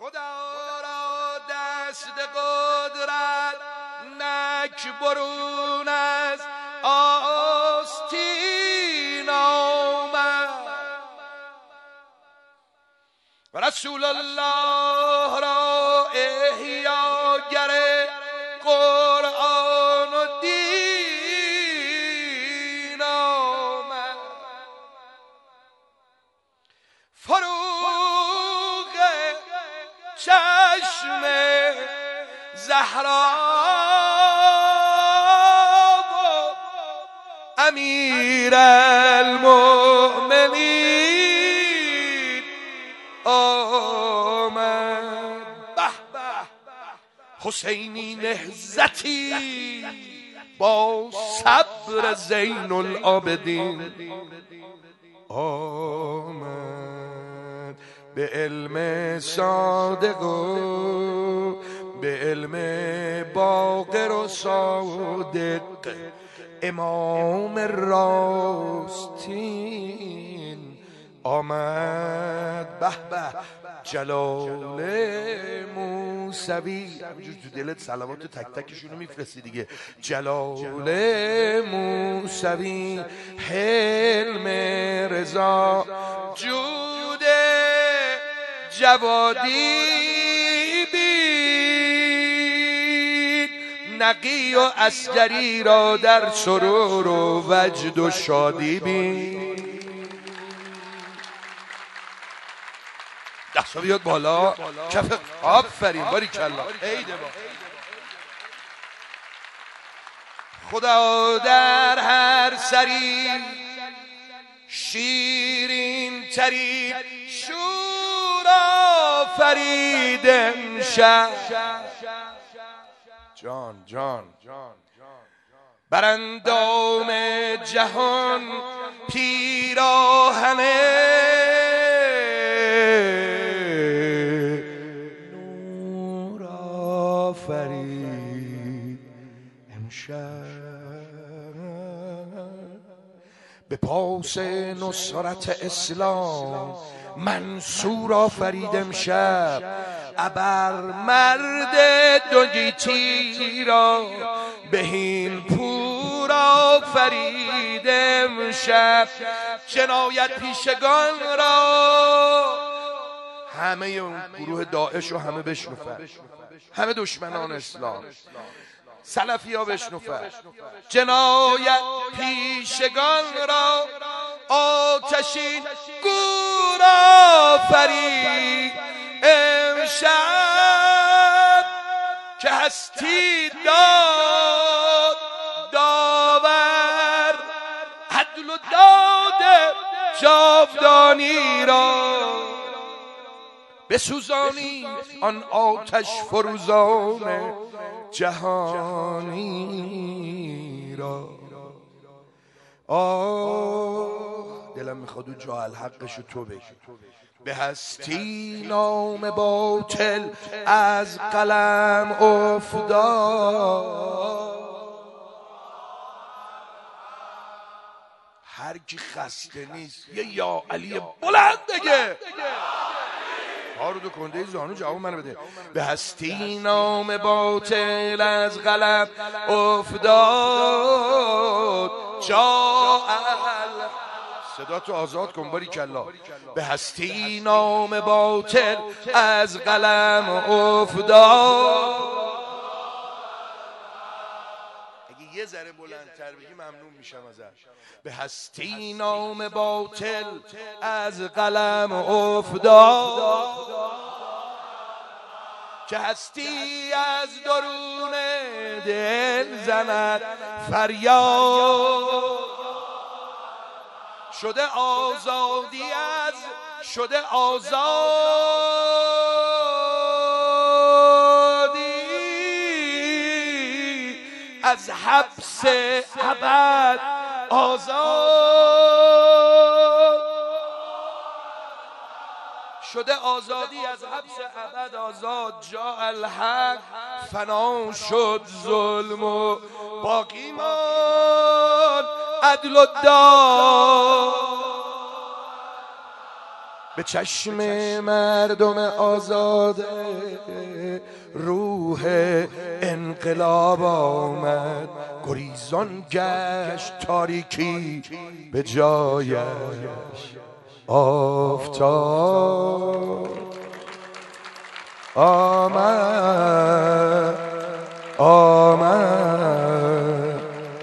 خدا را دست قدرت نک برون از آستین آمد و رسول الله را احیاگر قرآن و دین آمد. فروغ چشم زهرا و امیر المؤمنین آمد. به حسینی نهضتی با صبر زین العابدین آمد. به علم صادق و به علم باقر و صادق امام راستین آمد. به به جلال موسوی، همینجور تو دلت صلوات تک تکشونو میفرستی دیگه. جلال موسوی، حلم رضا، جود جوادی بین، نقی و اصغری را در سرور و وجد و شادی بین. دستا بیاد بالا کف. آفرین، باریکلا. عیده با خدا در هر سری شیرین ترین شور آفرید امشب. جان جان بر اندام جهان پیراهن نور آفرید امشب. به پاس نصرت اسلام منصور آفرید امشب. ابر مرد دو گیتی را بهین پور آفرید امشب. جنایت پیشگان را همه اون گروه داعش رو همه بشنفن، همه دشمنان اسلام، سلفی ها بشنفن. جنایت پیشگان را آتشین گور آفرید امشب. که هستی داد داور، عدل و داد جاودانی را بسوزانی آن آتش فروزان جهانی را. دلم میخواد او جا الحقشو تو بگی. به هستی نام باطل از قلم افتاد. هر کی خسته نیست یه یا علی بلند بگه. هارود و کنده زانو جواب منو بده. به هستی نام باطل از قلم افتاد. صدا تو آزاد کن باریکلا. به هستی نام باطل از قلم افتاد. اگه یه ذره بلندتر بگی ممنون میشم ازش. به هستی نام باطل از قلم افتاد. که هستی از درون دل زند فریاد. شده آزادی شده آزادی از حبس ابد آزاد. شده آزادی از حبس ابد آزاد. جا الحق فنا شد ظلم و باقی ماند عدل و داد. به چشم مردم آزاده روح انقلاب آمد، گریزان گشت تاریکی به جایش آفتاب آمد آمد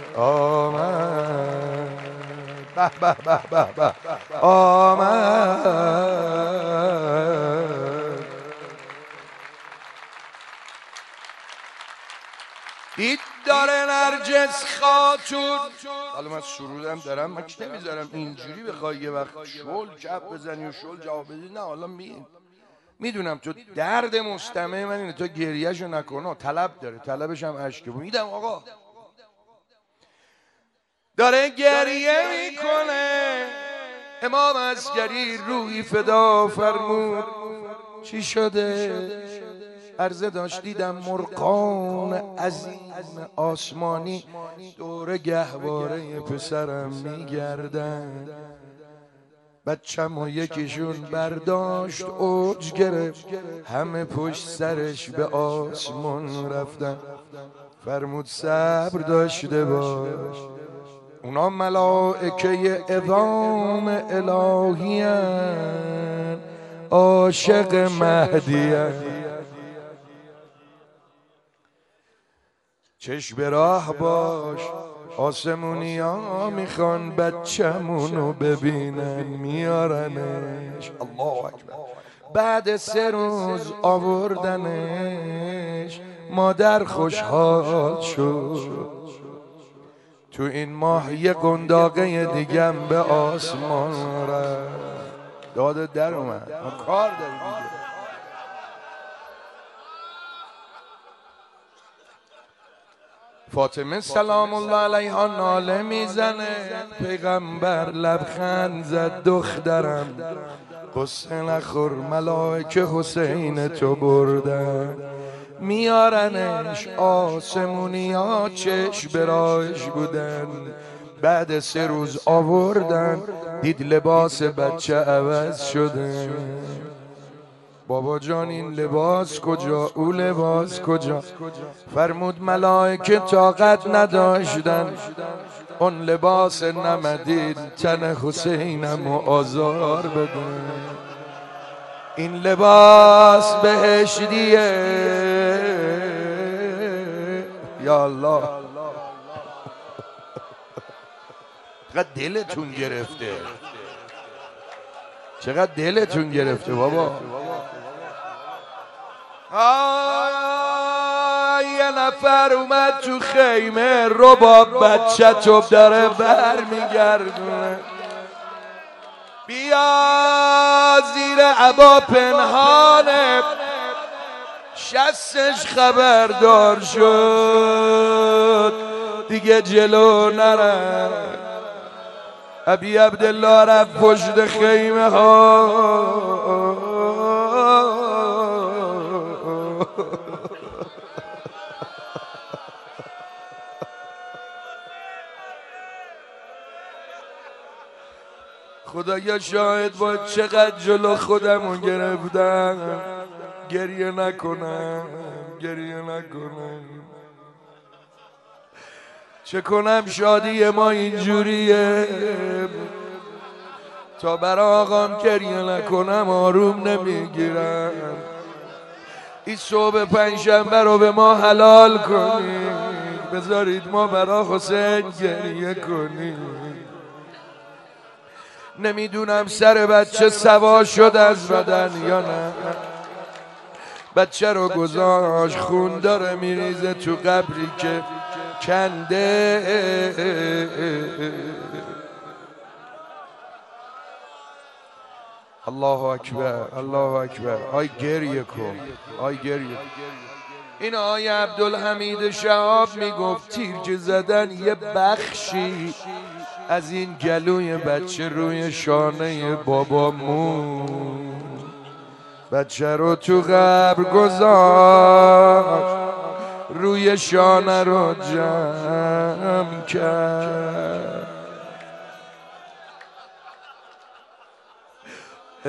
آمد به به به به به آمد. دید داره نرجس خاتون. حالا من سرودم دارم، من که نمیذارم اینجوری بخوای یه وقت شل کپ بزنی و شل جواب بدی. نه حالا میدونم تو درد مستمع من اینه، تو گریهشو نکنه، طلب داره، طلبش هم عشقه. میدم آقا داره گریه میکنه. امام عسکری روحی فدا فرمود چی شده؟ عرضه داشت دیدم مرغان عظیم آسمانی دور گهواره پسرم میگردن. بچم و یکیشون برداشت اوج گرفت، همه پشت سرش به آسمون رفتن. فرمود صبر داشته باش، اونا ملائکه عظام الهی هن، عاشق مهدی هن. چشم به راه باش، آسمونی ها میخوان بچمونو ببینن میارنش. الله اکبر. بعد 3 روز آوردنش، مادر خوشحال شد. تو این ماه یه قنداقه دیگم به آسمان رفت. داد در اومد، ما کار داری دیگه. فاطمه سلام الله علیها ناله میزنه، پیغمبر لبخند زد دخترم قصه نخور، ملائکه حسین تو بردن میارنش. آسمونی ها چشم براش بودن، بعد 3 روز آوردن، دید لباس بچه عوض شده. بابا جان این لباس کجا؟ او لباس کجا؟ فرمود ملائکه طاقت نداشتن اون لباس نمدید تن حسینم و آزار بدن. این لباس بهشتیه. یا الله چقدر دلتون گرفته، چقدر دلتون گرفته بابا. یه نفر اومد تو خیمه، رباب بچه تو داره بر میگردونه. بیا زیر عبا پنهانه، شستش خبردار شد دیگه جلو نره. ابی عبدالله رفت پشت خیمه ها، خدایا شاهد با چقدر جلو خودمون گرفتم. گریه نکنم، گریه نکنم. چه کنم شادی ما اینجوریه، تا برا آقام گریه نکنم آروم نمیگیرم. این صبح 5 شنبه رو به ما حلال کنید، بذارید ما برا حسین گریه کنیم. نمیدونم سر بچه سوا شد از بدن یا نه. بچه رو گذاشت، خون داره میریزه تو قبری که کنده. الله اکبر، الله اکبر. آی گریه کن، آی گریه. این آقای عبدالحمید شهاب میگفت تیرچه زدن یه بخشی از این گلوی بچه روی شانه بابامون. بچه رو تو قبر گذاشت، روی شانه رو جمع کرد.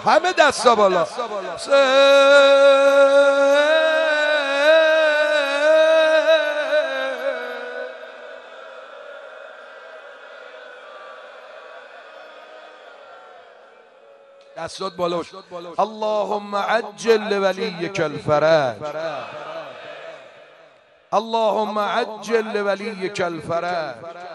همه دستا بالا. دستات بالا. اللهم عجل لولیک الفرج، اللهم عجل لولیک الفرج.